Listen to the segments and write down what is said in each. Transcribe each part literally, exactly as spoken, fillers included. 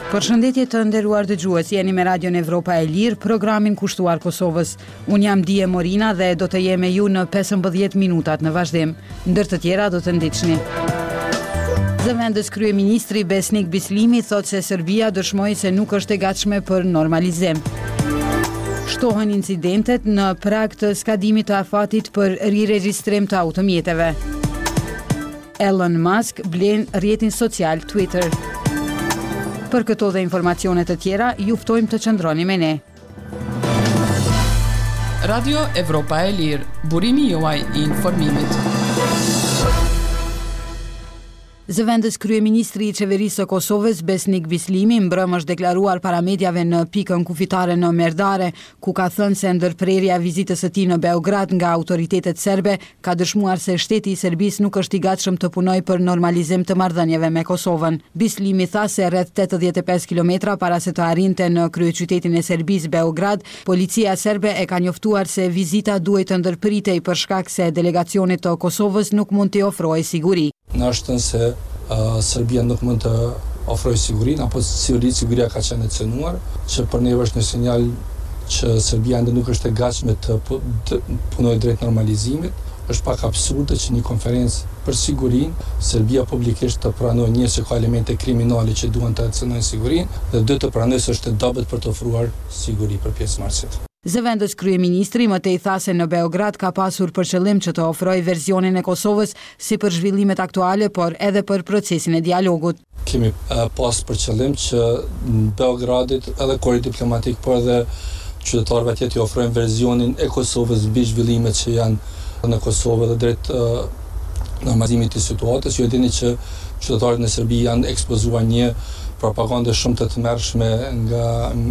Përshëndetje të nderuar dëgjues, jeni me Radion Evropa e Lirë, programin kushtuar Kosovës. Unë jam Dije Morina dhe do të jem me ju në pesëmbëdhjetë minutat në vazhdim. Ndër të tjera do të ndiqni. Zëvendës kryeministri Besnik Bislimi thot se Serbia dëshmoi se nuk është e gatshme për normalizim. Shtohen incidentet në prag të skadimit të afatit për riregjistrim të automjeteve. Elon Musk blen rrjetin social Twitter. Për këto dhe informacionet të tjera, ju ftojmë të qëndroni me ne. Radio Evropa e Lirë, burimi juaj i informimit. Zëvendës kryeministri i qeverisë së Kosovës Besnik Bislimi mbrëm është deklaruar para mediave në pikën kufitare në Merdare, ku ka thënë se ndërprerja e vizitës së tij në Beograd nga autoritetet serbe ka dëshmuar se shteti i Serbisë nuk është i gatshëm të punojë për normalizim të marrëdhënieve me Kosovën. Bislimi tha se rreth tetëdhjetë e pesë kilometra para se të arrinte në kryeqytetin e Serbisë Beograd, policia serbe e ka njoftuar se vizita duhet të ndërpritej për shkak se delegacionit të Kosovës nuk mund t'i ofrojë siguri. Në është se uh, Serbia nuk mund të ofrojë sigurinë, apo siguria, siguria ka qenë e cënuar, që për neve është një sinjal që Serbia ende nuk është e gatshme të, të punojë drejt normalizimit. Është pak absurde që një konferencë për sigurinë, Serbia publikisht të pranojë një që ka elemente kriminale që duan të cënojnë sigurinë, dhe dy të pranojë se është e dobët për të ofruar siguri për pjesëmarrësit. Zëvendës kryeministri më tej tha se në Beograd ka pasur për qëllim që të ofrojë verzionin e Kosovës si për zhvillimet aktuale, por edhe për procesin e dialogut. Kemi uh, pas për qëllim që në Beogradit edhe kori diplomatik, por edhe qytetarëve atje t'i ofrojnë verzionin e Kosovës mbi zhvillimet që janë në Kosovë dhe drejt uh, normalizimit të situatës. Ju e dini që qytetarët në Serbi janë ekspozuar një propagandë shumë të tmerrshme nga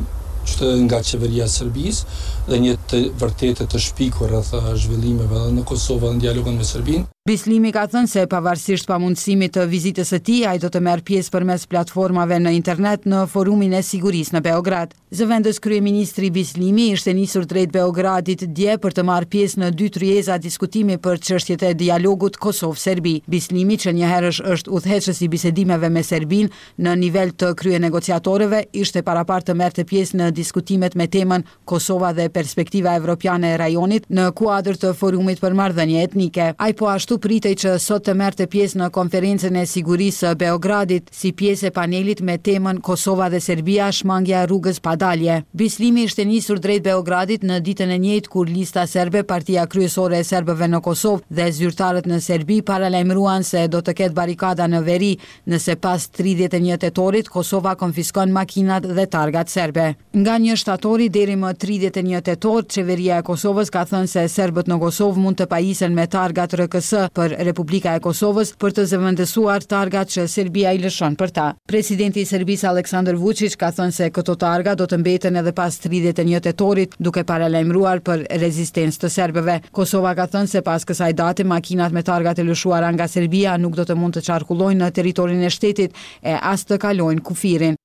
nga qeveria e Serbisë dhe një të vërtetë të shpikur rreth zhvillimeve edhe në Kosovë dhe në dialogun me Serbinë. Bislimi ka thënë se pavarësisht pamundësimit të vizitës së tij, ai do të merr pjesë përmes platformave në internet në forumin e sigurisë në Beograd. Zëvendës kryeministri Bislimi ishte nisur drejt Beogradit dje për të marrë pjesë në dy tryeza diskutimi për çështjet e dialogut Kosovë-Serbi. Bislimi, që një herësh është udhëheqës i bisedimeve me Serbinë në nivel të kryenegociatorëve, ishte parapar të merrte pjesë në diskutimet me temën Kosova dhe perspektiva evropiane e rajonit në kuadër të forumit për marrëdhënie etnike. Ai po ashtu pritej që sot të merrte pjesë në konferencën e sigurisë së Beogradit si pjesë e panelit me temën Kosova dhe Serbia, shmangja e rrugës pa dalje. Bislimi ishte nisur drejt Beogradit në ditën e njëjtë kur lista serbe, partia kryesore e serbëve në Kosovë dhe zyrtarët në Serbi paralajmëruan se do të ketë barikada në veri nëse pas tridhjetë e një tetorit Kosova konfiskon makinat dhe targat serbe. Nga një shtatori deri më tridhjetë e një tetor, qeveria e Kosovës ka thënë se serbët në Kosovë mund të pajisen me targat R K S për Republika e Kosovës për të zëvendësuar targat që Serbia i lëshon për ta. Presidenti i Serbisë Aleksandar Vučić ka thënë se këto targa do të mbeten edhe pas tridhjetë e një tetorit, duke paralajmëruar për rezistencë të serbëve. Kosova ka thënë se pas kësaj date makinat me targat e lëshuara nga Serbia nuk do të mund të qarkullojnë në territorin e shtetit e as të kalojnë kufirin.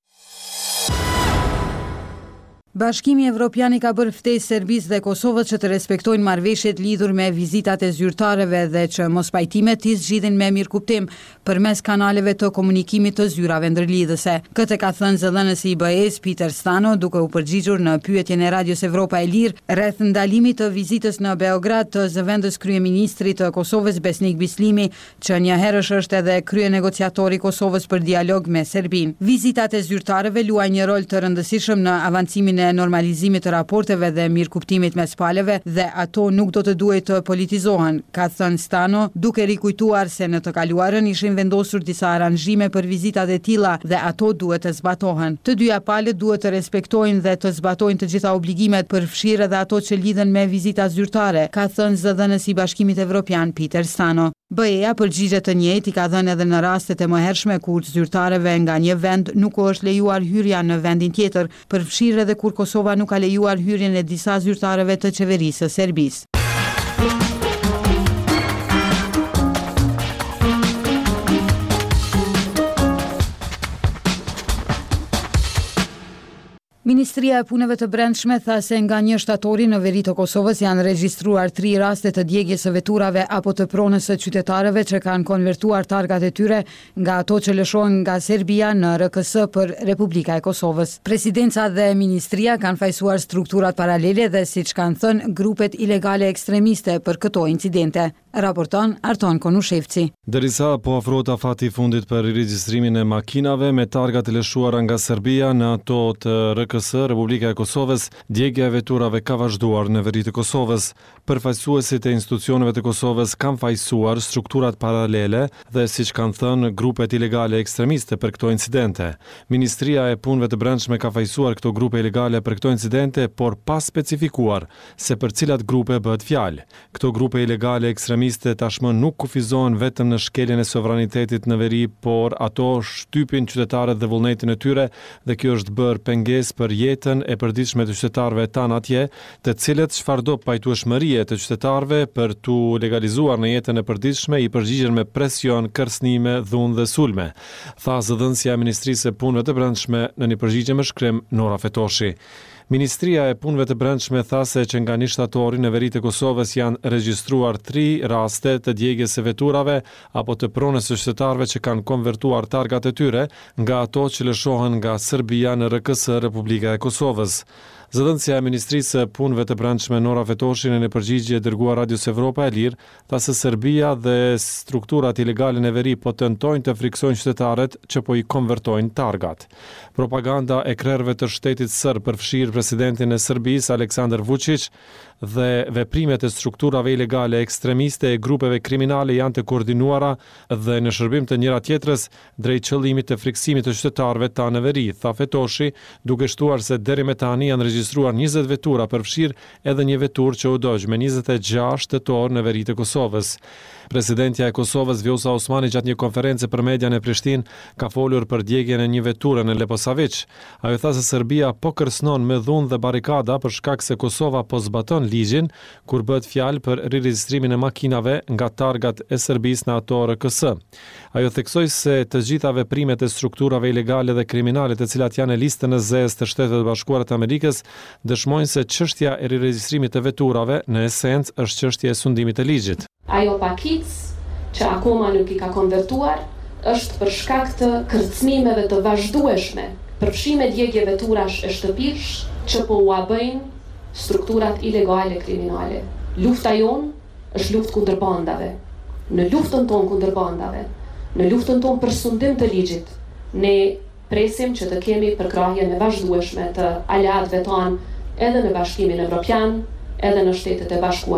Bashkimi Evropian i ka bërë ftesë Serbisë dhe Kosovës që të respektojnë marrëveshjet lidhur me vizitat e zyrtarëve dhe që mospajtimet t'i zgjidhin me mirëkuptim përmes kanaleve të komunikimit të zyrave ndërlidhëse. Këtë ka thënë zëdhënësi i B E-s Peter Stano duke u përgjigjur në pyetjen e Radios Evropa e Lirë rreth ndalimit të vizitës në Beograd të zëvendës kryeministrit të Kosovës Besnik Bislimi, që një herësh është edhe kryenegociatori i Kosovës për dialog me Serbinë. Vizitat e zyrtarëve luajnë një rol të rëndësishëm në avancimin e normalizimit të raporteve dhe mirëkuptimit mes palëve dhe ato nuk do të duhet të politizohen, ka thënë Stano, duke rikujtuar se në të kaluarën ishin vendosur disa aranzhime për vizitat e tilla dhe ato duhet të zbatohen. Të dyja palët duhet të respektojnë dhe të zbatojnë të gjitha obligimet, përfshirë edhe ato që lidhen me vizita zyrtare, ka thënë zëdhënësi i Bashkimit Evropian Peter Stano. B E-ja përgjigjet të njëjtë i ka dhënë edhe në rastet e mëhershme kur zyrtarëve nga një vend nuk është lejuar hyrja në vendin tjetër, përfshirë edhe kur Kosova nuk ka lejuar hyrjen e disa zyrtarëve të qeverisë së Serbisë. Ministria e Punëve të Brendshme tha se nga një shtatori në veri të Kosovës janë regjistruar tri raste të djegjes së veturave apo të pronës së qytetarëve që kanë konvertuar targat e tyre nga ato që lëshohen nga Serbia në R K S për Republika e Kosovës. Presidenca dhe ministria kanë fajsuar strukturat paralele dhe, siç kanë thënë, grupet ilegale ekstremiste për këto incidente. Raporton Arton Konushevci. Derisa po afrohet afati i fundit për regjistrimin e makinave me targa të lëshuara nga Serbia në ato të R K S, Republika e Kosovës, djegja e veturave ka vazhduar në veri të Kosovës. Përfaqësuesit e institucioneve të Kosovës kanë fajsuar strukturat paralele dhe, siç kanë thënë, grupet ilegale ekstremiste për këto incidente. Ministria e Punëve të Brendshme ka fajsuar këto grupe ilegale për këto incidente, por pa specifikuar se për cilat grupe bëhet fjalë. Këto grupe ilegale ekstremiste tashmë nuk kufizohen vetëm në shkeljen e sovranitetit në veri, por ato shtypin qytetarët dhe vullnetin e tyre, dhe kjo është bërë pengesë për jetën e përditshme të qytetarëve tanë atje, të cilët çfarëdo pajtueshmërie të qytetarëve për tu legalizuar në jetën e përditshme i përgjigjen me presion, kërcënime, dhunë dhe sulme, tha zëdhënësja e Ministrisë së Punëve të Brendshme në një përgjigje me shkrim Nora Fetoshi. Ministria e Punëve të Brendshme tha se që nga një shtatori në veri të Kosovës janë regjistruar tri raste të djegjes së veturave apo të pronës së qytetarëve që kanë konvertuar targat e tyre nga ato që lëshohen nga Serbia në R K S, Republika e Kosovës. Zëdhënësja e Ministrisë së Punëve të Brendshme Nora Fetoshi në një përgjigje dërguar Radios Evropa e Lirë tha se Serbia dhe strukturat ilegale në veri po tentojnë të friksojnë qytetarët që po i konvertojnë targat. Propaganda e krerëve të shtetit serb përfshir presidentin e Serbisë Aleksandar Vučić dhe veprimet e strukturave ilegale ekstremiste e grupeve kriminale janë të koordinuara dhe në shërbim të njëra tjetrës drejt qëllimit të friksimit të qytetarëve ta në veri, tha Fetoshi, duke shtuar se deri me tani janë regjistruar njëzet vetura, përfshir edhe një vetur që u dogj me njëzet e gjashtë tetor në veri të Kosovës. Presidentja e Kosovës Vjosa Osmani gjatë një konferencë për media në Prishtinë ka folur për djegjen e një veture në Leposavić. Ajo tha se Serbia po kërcënon me dhunë dhe barikada për shkak se Kosova po zbaton ligjin kur bëhet fjalë për riregjistrimin e makinave nga targat e Serbisë në ato R K S. Ajo theksoi se të gjitha veprimet e strukturave ilegale dhe kriminale të cilat janë në listën e zezë të Shtetet e Bashkuara të Amerikës dëshmojnë se çështja e riregjistrimit të veturave në esencë është çështje e sundimit të ligjit. Ajo pakic që akoma nuk i ka konvertuar është për shkak të kërcënimeve të vazhdueshme, përfshime djegje veturash e shtëpish që po u bëjnë strukturat ilegale kriminale. Lufta jonë është luftë kundër bandave. Në luftën tonë kundër bandave, në luftën tonë për sundim të ligjit, ne presim që të kemi përkrahjen e vazhdueshme të aleatëve tanë edhe në Bashkimin Evropian, edhe në Shtetet e Bashkuara.